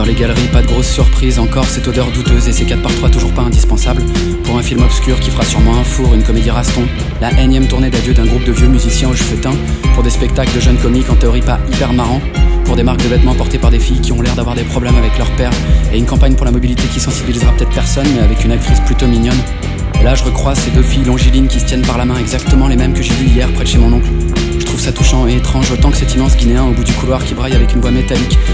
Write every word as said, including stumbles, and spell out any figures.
Dans les galeries, pas de grosses surprises, encore cette odeur douteuse et ces quatre par trois toujours pas indispensables. Pour un film obscur qui fera sûrement un four, une comédie raston. La énième tournée d'adieu d'un groupe de vieux musiciens aux cheveux teints. Pour des spectacles de jeunes comiques en théorie pas hyper marrants. Pour des marques de vêtements portées par des filles qui ont l'air d'avoir des problèmes avec leur père. Et une campagne pour la mobilité qui sensibilisera peut-être personne, mais avec une actrice plutôt mignonne. Et là je recroise ces deux filles longilines qui se tiennent par la main, exactement les mêmes que j'ai vues hier près de chez mon oncle. Je trouve ça touchant et étrange autant que cet immense Guinéen au bout du couloir qui braille avec une voix métallique